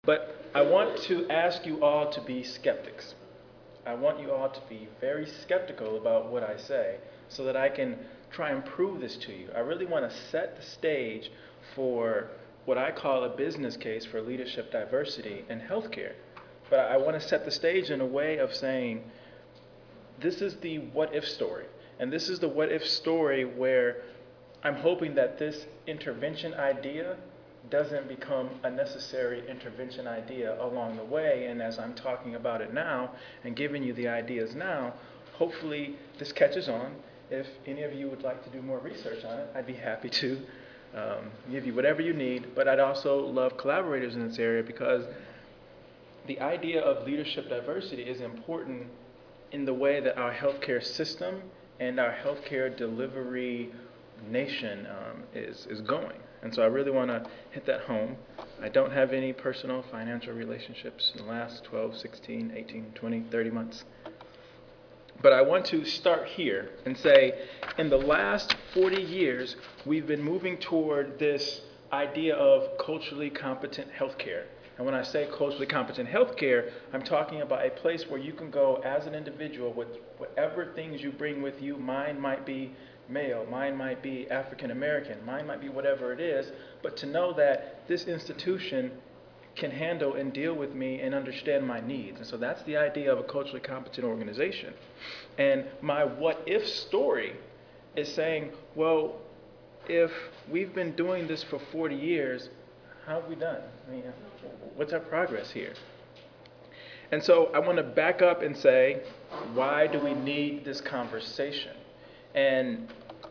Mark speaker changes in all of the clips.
Speaker 1: But I want to ask you all to be skeptics. I want you all to be very skeptical about what I say so that I can try and prove this to you. I really want to set the stage for what I call a business case for leadership diversity in healthcare. But I want to set the stage in a way of saying, this is the what if story. And this is the what if story where I'm hoping that this intervention idea doesn't become a necessary intervention idea along the way. And as I'm talking about it now and giving you the ideas now, hopefully this catches on. If any of you would like to do more research on it, I'd be happy to give you whatever you need. But I'd also love collaborators in this area because the idea of leadership diversity is important in the way that our healthcare system and our healthcare delivery nation is going. And so I really want to hit that home. I don't have any personal financial relationships in the last 12, 16, 18, 20, 30 months. But I want to start here and say, in the last 40 years, we've been moving toward this idea of culturally competent healthcare. And when I say culturally competent healthcare, I'm talking about a place where you can go as an individual with whatever things you bring with you. Mine might be male, mine might be African American, mine might be whatever it is, but to know that this institution can handle and deal with me and understand my needs. And so that's the idea of a culturally competent organization. And my what if story is saying, well, if we've been doing this for 40 years, how have we done? I mean, what's our progress here? And so I want to back up and say, why do we need this conversation? And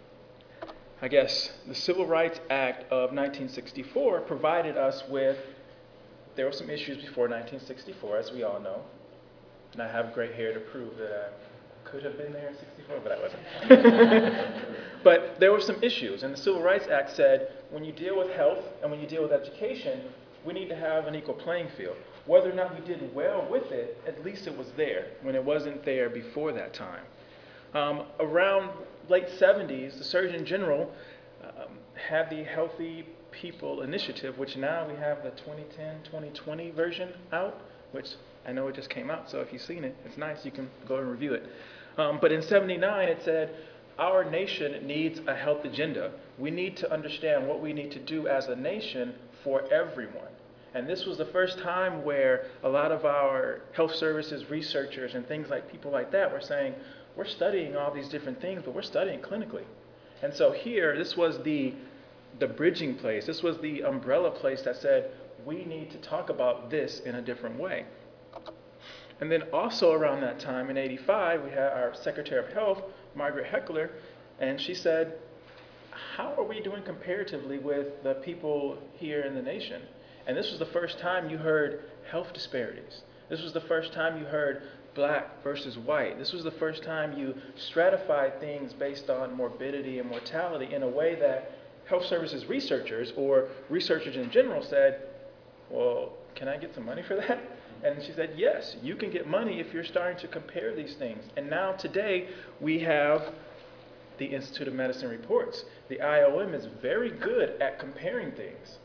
Speaker 1: I guess the Civil Rights Act of 1964 provided us with, there were some issues before 1964, as we all know. And I have gray hair to prove that I could have been there in 64, but I wasn't. But there were some issues, and the Civil Rights Act said, when you deal with health and when you deal with education, we need to have an equal playing field. Whether or not we did well with it, at least it was there, when it wasn't there before that time. Around late 70s, the Surgeon General had the Healthy People Initiative, which now we have the 2010-2020 version out, which I know it just came out, so if you've seen it, it's nice, you can go and review it. But in 79, it said, our nation needs a health agenda. We need to understand what we need to do as a nation for everyone. And this was the first time where a lot of our health services researchers and things like people like that were saying, we're studying all these different things, but we're studying clinically. And so here, this was the bridging place. This was the umbrella place that said, we need to talk about this in a different way. And then also around that time, in 85, we had our Secretary of Health, Margaret Heckler, and she said, how are we doing comparatively with the people here in the nation? And this was the first time you heard health disparities. This was the first time you heard black versus white. This was the first time you stratified things based on morbidity and mortality in a way that health services researchers or researchers in general said, well, can I get some money for that? And she said, yes, you can get money if you're starting to compare these things. And now today we have the Institute of Medicine reports. The IOM is very good at comparing things.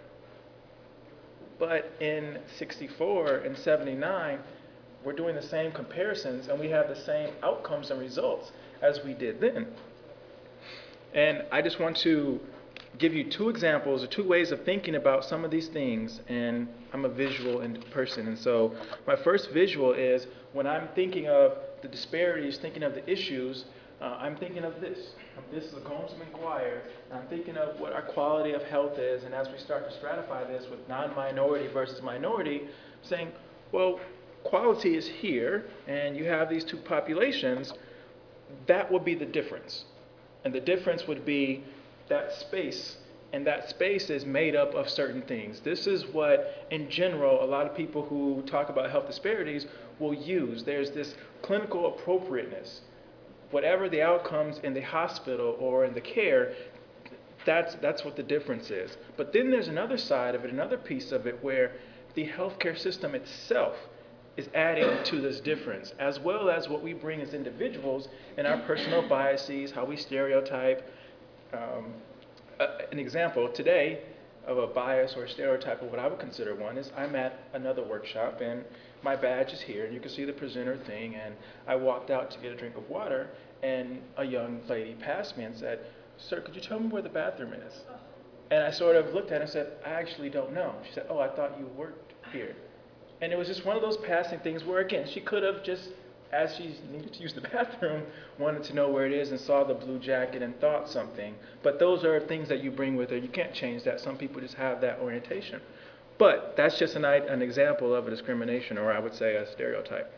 Speaker 1: But in 64 and 79, we're doing the same comparisons and we have the same outcomes and results as we did then. And I just want to give you two examples or two ways of thinking about some of these things, and I'm a visual person. And so my first visual is when I'm thinking of the disparities, thinking of the issues, I'm thinking of this. This is a Gomes-McGuire. I'm thinking of what our quality of health is, and as we start to stratify this with non-minority versus minority, saying, well, quality is here, and you have these two populations, that would be the difference. And the difference would be that space, and that space is made up of certain things. This is what, in general, a lot of people who talk about health disparities will use. There's this clinical appropriateness. Whatever the outcomes in the hospital or in the care, that's what the difference is. But then there's another side of it, another piece of it, where the healthcare system itself is adding to this difference, as well as what we bring as individuals in our personal biases, how we stereotype. An example, today, of a bias or a stereotype of what I would consider one is I'm at another workshop and my badge is here and you can see the presenter thing, and I walked out to get a drink of water and a young lady passed me and said, "Sir, could you tell me where the bathroom is?" And I sort of looked at her and said, "I actually don't know." She said, "Oh, I thought you worked here." And it was just one of those passing things where, again, she could have just, as she needed to use the bathroom, wanted to know where it is and saw the blue jacket and thought something. But those are things that you bring with her. You can't change that. Some people just have that orientation. But that's just an example of a discrimination, or I would say a stereotype.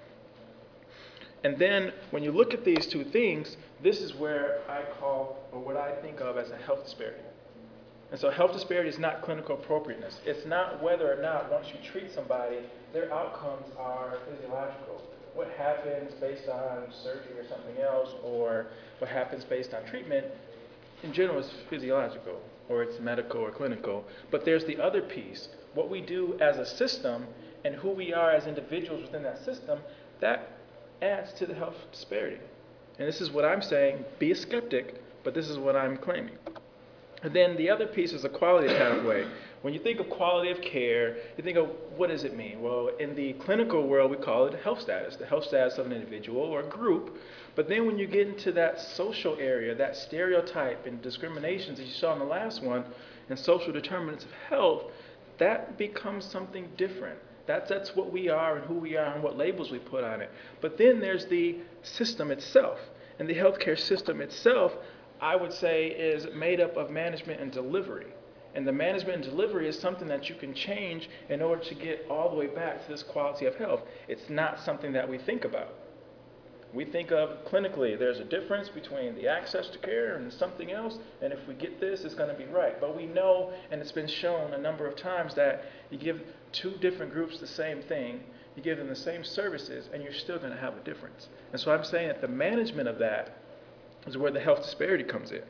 Speaker 1: And then when you look at these two things, this is where I call, or what I think of as a health disparity. And so health disparity is not clinical appropriateness. It's not whether or not once you treat somebody, their outcomes are physiological. What happens based on surgery or something else, or what happens based on treatment, in general is physiological, or it's medical or clinical. But there's the other piece, what we do as a system and who we are as individuals within that system, that adds to the health disparity. And this is what I'm saying, be a skeptic, but this is what I'm claiming. And then the other piece is a quality pathway. When you think of quality of care, you think of what does it mean? Well, in the clinical world, we call it health status, the health status of an individual or a group. But then when you get into that social area, that stereotype and discriminations that you saw in the last one, and social determinants of health, that becomes something different. That's what we are and who we are and what labels we put on it. But then there's the system itself. And the healthcare system itself, I would say, is made up of management and delivery. And the management and delivery is something that you can change in order to get all the way back to this quality of health. It's not something that we think about. We think of clinically, there's a difference between the access to care and something else, and if we get this, it's going to be right. But we know, and it's been shown a number of times, that you give two different groups the same thing, you give them the same services, and you're still going to have a difference. And so I'm saying that the management of that is where the health disparity comes in.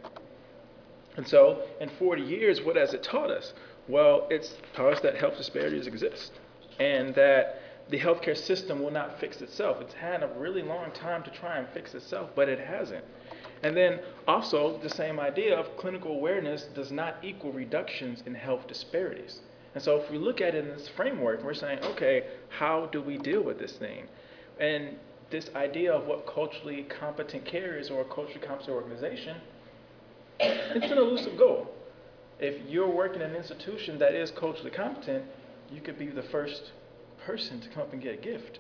Speaker 1: And so in 40 years, what has it taught us? Well, it's taught us that health disparities exist and that the healthcare system will not fix itself. It's had a really long time to try and fix itself, but it hasn't. And then also the same idea of clinical awareness does not equal reductions in health disparities. And so if we look at it in this framework, we're saying, okay, how do we deal with this thing? And this idea of what culturally competent care is, or a culturally competent organization, it's an elusive goal. If you're working in an institution that is culturally competent, you could be the first person to come up and get a gift.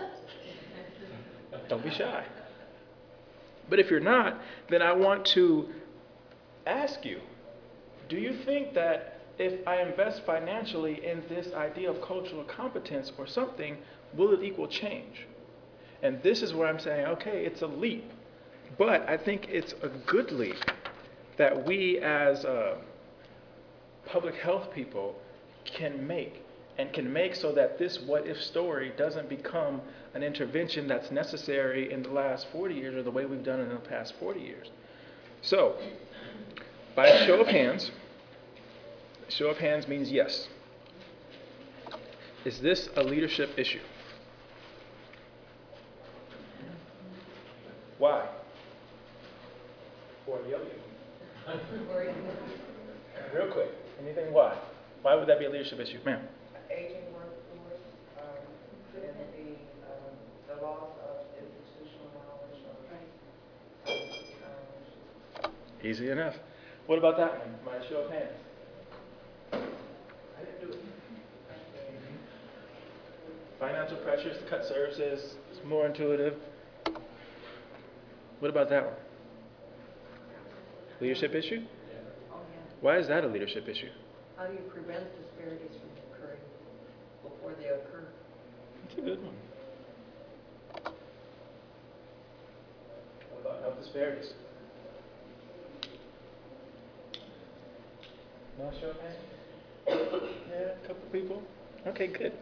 Speaker 1: Don't be shy. But if you're not, then I want to ask you, do you think that if I invest financially in this idea of cultural competence or something, will it equal change? And this is where I'm saying, okay, it's a leap, but I think it's a good leap that we as public health people can make, and can make so that this what-if story doesn't become an intervention that's necessary in the last 40 years or the way we've done it in the past 40 years. So, by a show of hands means yes. Is this a leadership issue? Why? For the other people. Real quick, anything why? Why would that be a leadership issue? Ma'am?
Speaker 2: Aging workforce, and the loss of institutional knowledge of
Speaker 1: Easy enough. What about that one? By a show of hands. I didn't do it. Financial pressures to cut services. It's more intuitive. What about that one? Leadership issue? Why is that a leadership issue?
Speaker 2: How do you prevent disparities from occurring before they occur?
Speaker 1: That's a good one. What about health disparities? No show of hands? Yeah, a couple people. Okay, good.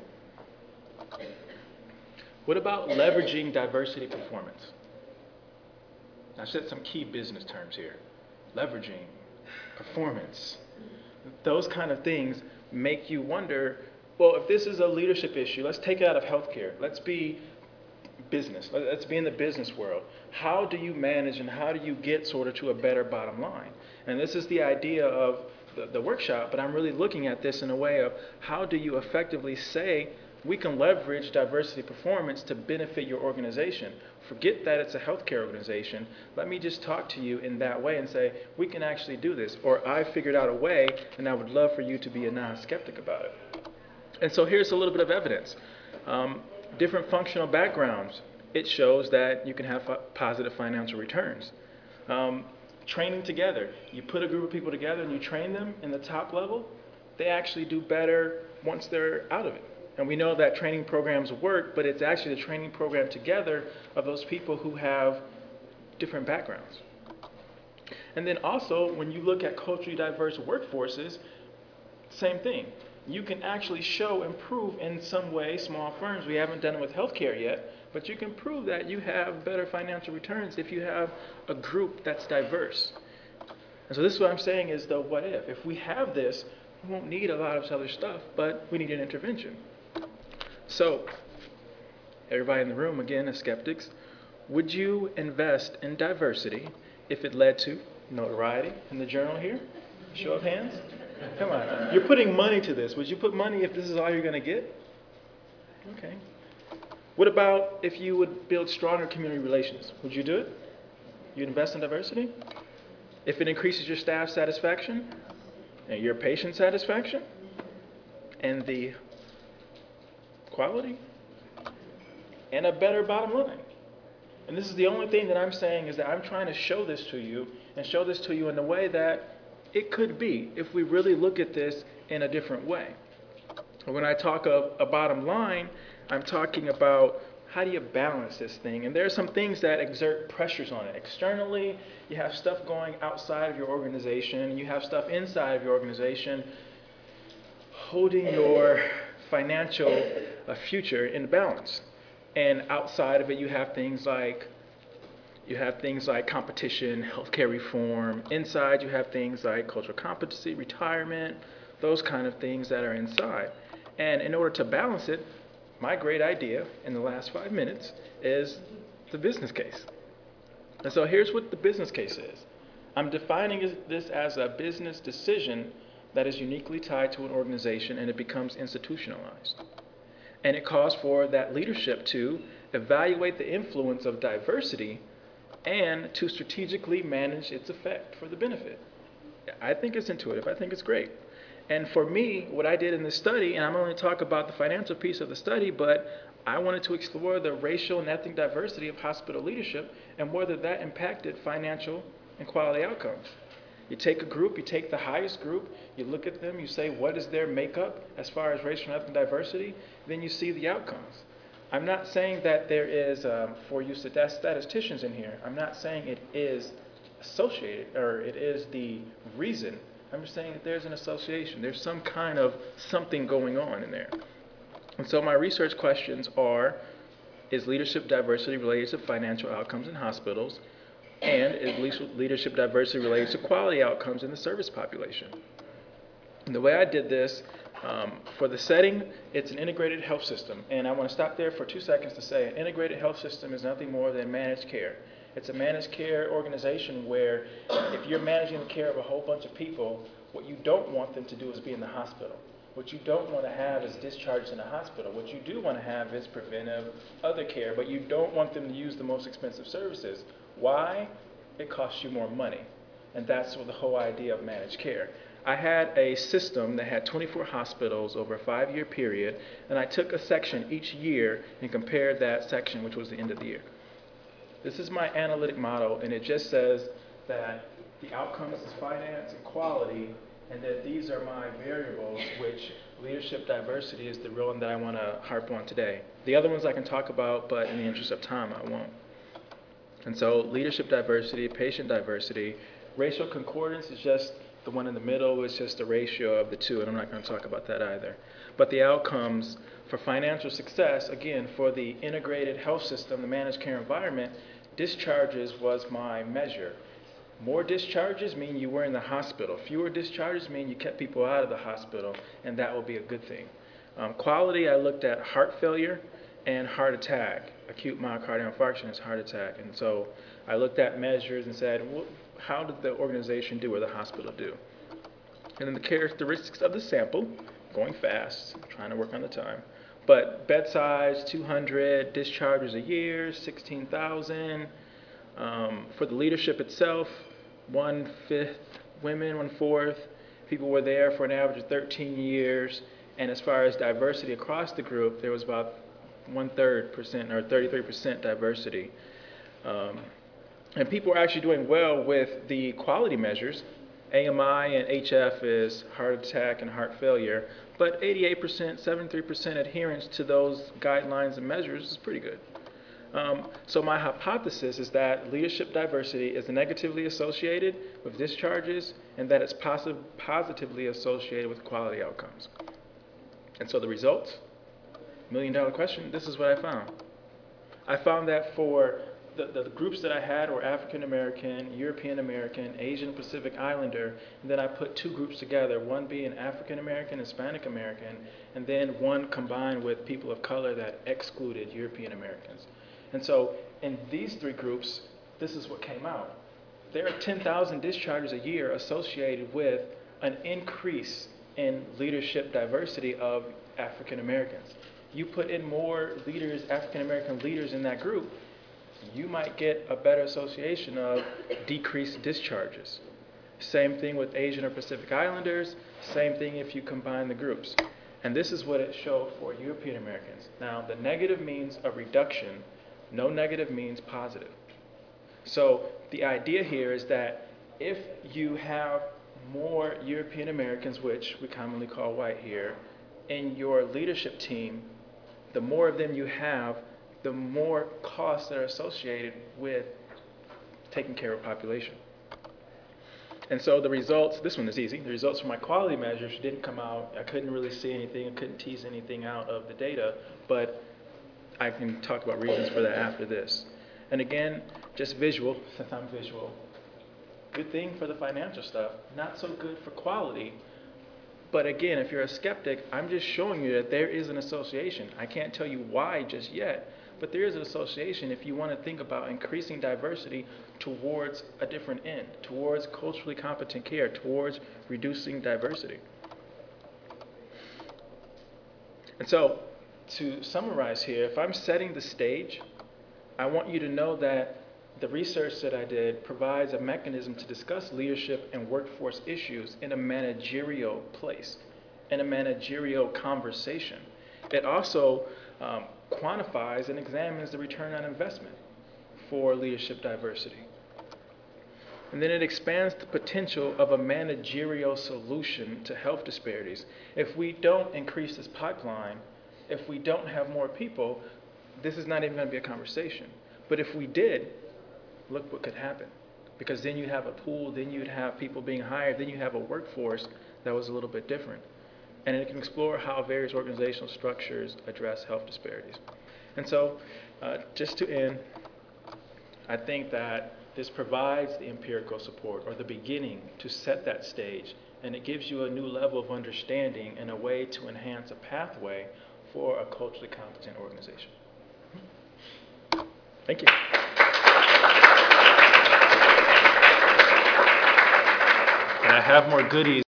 Speaker 1: What about leveraging diversity performance? I said some key business terms here. Leveraging, performance. Those kind of things make you wonder, well, if this is a leadership issue, let's take it out of healthcare. Let's be business. Let's be in the business world. How do you manage and how do you get sort of to a better bottom line? And this is the idea of the workshop, but I'm really looking at this in a way of how do you effectively say we can leverage diversity performance to benefit your organization. Forget that it's a healthcare organization. Let me just talk to you in that way and say, we can actually do this. Or I figured out a way, and I would love for you to be a non-skeptic about it. And so here's a little bit of evidence. Different functional backgrounds. It shows that you can have positive financial returns. Training together. You put a group of people together and you train them in the top level, they actually do better once they're out of it. And we know that training programs work, but it's actually the training program together of those people who have different backgrounds. And then also, when you look at culturally diverse workforces, same thing. You can actually show and prove in some way, small firms, we haven't done it with healthcare yet, but you can prove that you have better financial returns if you have a group that's diverse. And so this is what I'm saying is the what if. If we have this, we won't need a lot of this other stuff, but we need an intervention. So, everybody in the room, again, as skeptics, would you invest in diversity if it led to notoriety in the journal here? Show of hands. Come on. You're putting money to this. Would you put money if this is all you're going to get? Okay. What about if you would build stronger community relations? Would you do it? You'd invest in diversity? If it increases your staff satisfaction and your patient satisfaction and the quality and a better bottom line. And this is the only thing that I'm saying is that I'm trying to show this to you and show this to you in the way that it could be if we really look at this in a different way. When I talk of a bottom line, I'm talking about how do you balance this thing? And there are some things that exert pressures on it. Externally, you have stuff going outside of your organization. You have stuff inside of your organization holding your financial future in balance. And outside of it, you have things like competition, healthcare reform. Inside, you have things like cultural competency, retirement, those kind of things that are inside. And in order to balance it, my great idea in the last 5 minutes is the business case. And so here's what the business case is. I'm defining this as a business decision that is uniquely tied to an organization, and it becomes institutionalized. And it calls for that leadership to evaluate the influence of diversity and to strategically manage its effect for the benefit. I think it's intuitive. I think it's great. And for me, what I did in this study, and I'm only talking about the financial piece of the study, but I wanted to explore the racial and ethnic diversity of hospital leadership and whether that impacted financial and quality outcomes. You take a group, you take the highest group, you look at them, you say, what is their makeup as far as racial and ethnic diversity? Then you see the outcomes. I'm not saying that there is, for you statisticians in here, I'm not saying it is associated or it is the reason. I'm just saying that there's an association. There's some kind of something going on in there. And so my research questions are, is leadership diversity related to financial outcomes in hospitals? And is leadership diversity related to quality outcomes in the service population? And the way I did this, for the setting, it's an integrated health system. And I want to stop there for 2 seconds to say an integrated health system is nothing more than managed care. It's a managed care organization where if you're managing the care of a whole bunch of people, what you don't want them to do is be in the hospital. What you don't want to have is discharged in the hospital. What you do want to have is preventive other care, but you don't want them to use the most expensive services. Why? It costs you more money. And that's the whole idea of managed care. I had a system that had 24 hospitals over a 5-year period, and I took a section each year and compared that section, which was the end of the year. This is my analytic model, and it just says that the outcomes is finance and quality, and that these are my variables, which leadership diversity is the real one that I want to harp on today. The other ones I can talk about, but in the interest of time, I won't. And so leadership diversity, patient diversity, racial concordance is just the one in the middle. It's just the ratio of the two, and I'm not going to talk about that either. But the outcomes for financial success, again, for the integrated health system, the managed care environment, discharges was my measure. More discharges mean you were in the hospital. Fewer discharges mean you kept people out of the hospital, and that will be a good thing. Quality, I looked at heart failure and heart attack. Acute myocardial infarction is heart attack. And so I looked at measures and said, well, how did the organization do or the hospital do? And then the characteristics of the sample, going fast, trying to work on the time. But bed size, 200, discharges a year, 16,000. For the leadership itself, 1/5 women, 1/4. People were there for an average of 13 years. And as far as diversity across the group, there was about 1/3% or 33% diversity. And people are actually doing well with the quality measures. AMI and HF is heart attack and heart failure, but 88%, 73% adherence to those guidelines and measures is pretty good. So my hypothesis is that leadership diversity is negatively associated with discharges and that it's positively associated with quality outcomes. And so the results, $1 million question, this is what I found. I found that for the groups that I had were African American, European American, Asian Pacific Islander, and then I put two groups together, one being African American, Hispanic American, and then one combined with people of color that excluded European Americans. And so in these three groups, this is what came out. There are 10,000 discharges a year associated with an increase in leadership diversity of African Americans. You put in more leaders, African American leaders in that group, you might get a better association of decreased discharges. Same thing with Asian or Pacific Islanders, same thing if you combine the groups. And this is what it showed for European Americans. Now, the negative means a reduction, no negative means positive. So the idea here is that if you have more European Americans, which we commonly call white here, in your leadership team, the more of them you have, the more costs that are associated with taking care of population. And so the results, this one is easy. The results for my quality measures didn't come out. I couldn't really see anything. I couldn't tease anything out of the data, but I can talk about reasons for that after this. And again, just visual, since I'm visual. Good thing for the financial stuff, not so good for quality. But again, if you're a skeptic, I'm just showing you that there is an association. I can't tell you why just yet, but there is an association if you want to think about increasing diversity towards a different end, towards culturally competent care, towards reducing diversity. And so, to summarize here, if I'm setting the stage, I want you to know that the research that I did provides a mechanism to discuss leadership and workforce issues in a managerial place, in a managerial conversation. It also quantifies and examines the return on investment for leadership diversity. And then it expands the potential of a managerial solution to health disparities. If we don't increase this pipeline, if we don't have more people, this is not even going to be a conversation. But if we did, look what could happen. Because then you'd have a pool, then you'd have people being hired, then you have a workforce that was a little bit different. And it can explore how various organizational structures address health disparities. And so, just to end, I think that this provides the empirical support or the beginning to set that stage, and it gives you a new level of understanding and a way to enhance a pathway for a culturally competent organization. Thank you. And I have more goodies.